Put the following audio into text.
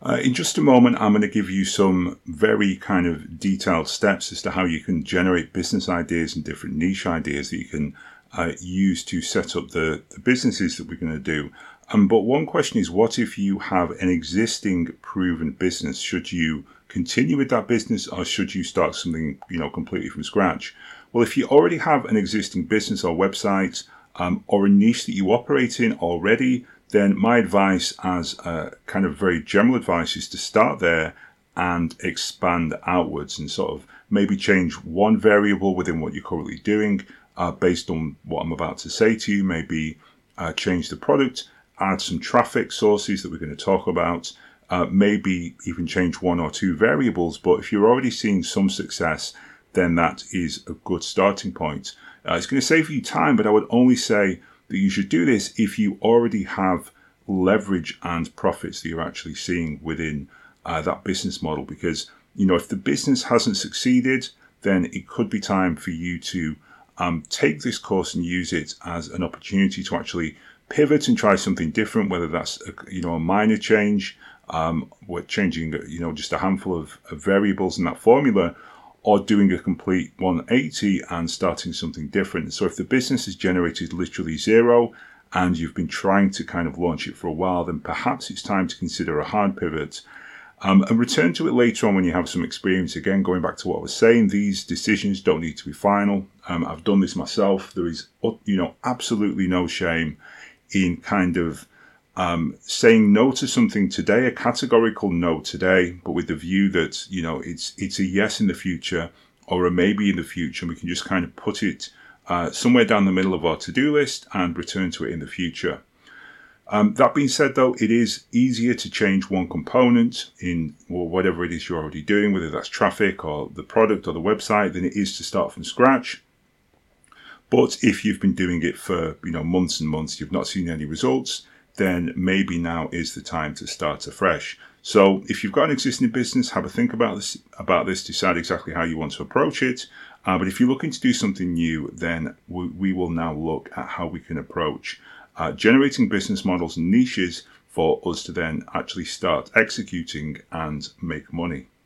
In just a moment, I'm going to give you some very kind of detailed steps as to how you can generate business ideas and different niche ideas that you can use to set up the businesses that we're going to do. But one question is, what if you have an existing proven business? Should you continue with that business, or should you start something, completely from scratch? Well, if you already have an existing business or website, or a niche that you operate in already, then my advice, as a kind of very general advice, is to start there and expand outwards and sort of maybe change one variable within what you're currently doing based on what I'm about to say to you. Maybe change the product, add some traffic sources that we're going to talk about, maybe even change one or two variables. But if you're already seeing some success, then that is a good starting point. It's going to save you time, but I would only say that you should do this if you already have leverage and profits that you're actually seeing within that business model. Because, if the business hasn't succeeded, then it could be time for you to take this course and use it as an opportunity to actually pivot and try something different, whether that's a minor change, we're changing just a handful of variables in that formula, or doing a complete 180 and starting something different. So if the business has generated literally zero and you've been trying to kind of launch it for a while, then perhaps it's time to consider a hard pivot and return to it later on when you have some experience. Again, going back to what I was saying, these decisions don't need to be final. I've done this myself. There is, absolutely no shame in kind of saying no to something today, a categorical no today, but with the view that, it's a yes in the future or a maybe in the future. And we can just kind of put it somewhere down the middle of our to-do list and return to it in the future. That being said, though, it is easier to change one component in whatever it is you're already doing, whether that's traffic or the product or the website, than it is to start from scratch. But if you've been doing it for months and months, you've not seen any results, then maybe now is the time to start afresh. So if you've got an existing business, have a think about this, decide exactly how you want to approach it. But if you're looking to do something new, then we will now look at how we can approach generating business models and niches for us to then actually start executing and make money.